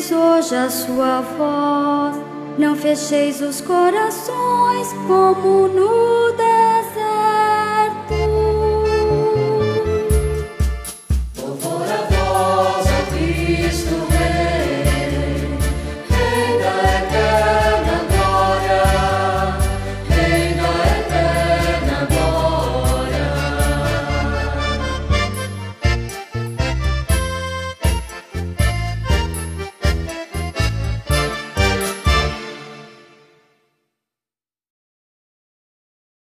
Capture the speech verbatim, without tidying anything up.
ouvis hoje a sua voz. Não fecheis os corações como no